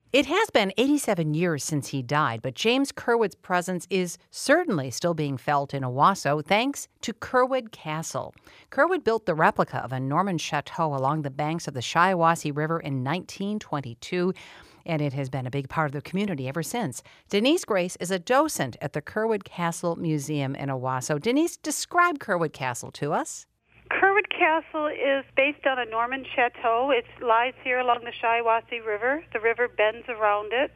It has been 87 years since he died, but James Curwood's presence is certainly still being felt in Owasso thanks to Curwood Castle. Curwood built the replica of a Norman chateau along the banks of the Shiawassee River in 1922, and it has been a big part of the community ever since. Denise Grace is a docent at the Curwood Castle Museum in Owasso. Denise, describe Curwood Castle to us. Curwood Castle is based on a Norman chateau. It lies here along the Shiawassee River. The river bends around it.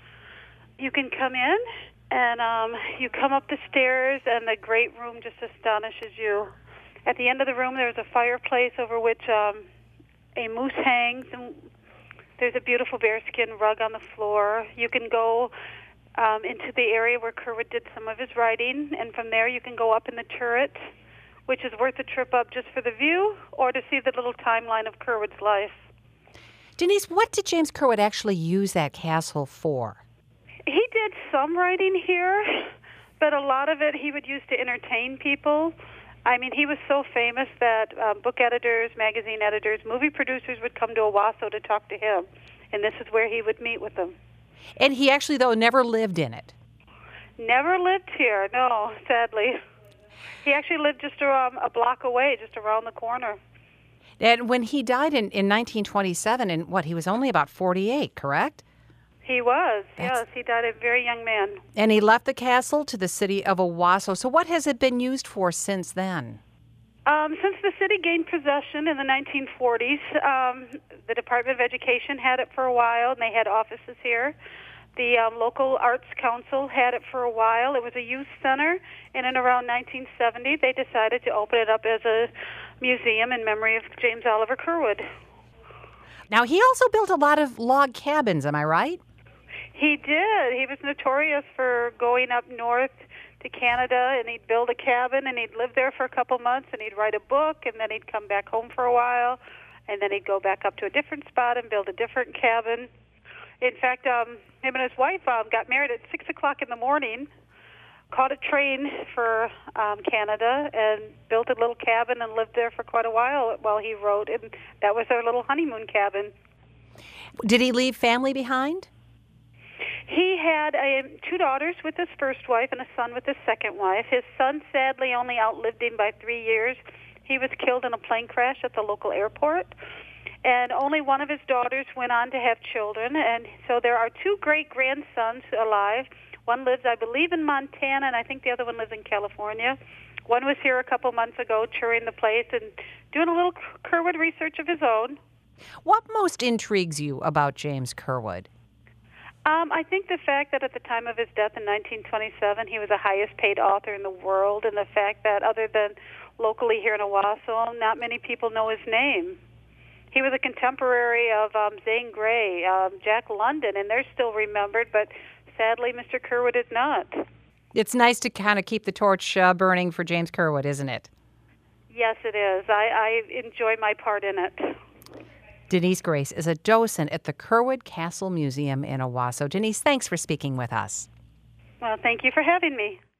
You can come in, and you come up the stairs, and the great room just astonishes you. At the end of the room, there's a fireplace over which a moose hangs, and there's a beautiful bearskin rug on the floor. You can go into the area where Curwood did some of his writing, and from there you can go up in the turret, which is worth a trip up just for the view or to see the little timeline of Curwood's life. Denise, what did James Curwood actually use that castle for? He did some writing here, but a lot of it he would use to entertain people. I mean, he was so famous that book editors, magazine editors, movie producers would come to Owasso to talk to him, and this is where he would meet with them. And he actually, though, never lived in it. Never lived here, no, sadly. He actually lived just a block away, just around the corner. And when he died in 1927, and he was only about 48, correct? He was, yes. He died a very young man. And he left the castle to the city of Owasso. So what has it been used for since then? Since the city gained possession in the 1940s, the Department of Education had it for a while, and they had offices here. The local arts council had it for a while. It was a youth center, and in around 1970, they decided to open it up as a museum in memory of James Oliver Curwood. Now, he also built a lot of log cabins, am I right? He did. He was notorious for going up north to Canada, and he'd build a cabin, and he'd live there for a couple months, and he'd write a book, and then he'd come back home for a while, and then he'd go back up to a different spot and build a different cabin. In fact, him and his wife got married at 6 o'clock in the morning, caught a train for Canada, and built a little cabin and lived there for quite a while he wrote, and that was their little honeymoon cabin. Did he leave family behind? He had 2 daughters with his first wife and a son with his second wife. His son sadly only outlived him by 3 years. He was killed in a plane crash at the local airport. And only one of his daughters went on to have children. And so there are 2 great-grandsons alive. One lives, I believe, in Montana, and I think the other one lives in California. One was here a couple months ago touring the place and doing a little Curwood research of his own. What most intrigues you about James Curwood? I think the fact that at the time of his death in 1927, he was the highest-paid author in the world, and the fact that other than locally here in Owasso, not many people know his name. He was a contemporary of Zane Grey, Jack London, and they're still remembered, but sadly, Mr. Curwood is not. It's nice to kind of keep the torch burning for James Curwood, isn't it? Yes, it is. I enjoy my part in it. Denise Grace is a docent at the Curwood Castle Museum in Owasso. Denise, thanks for speaking with us. Well, thank you for having me.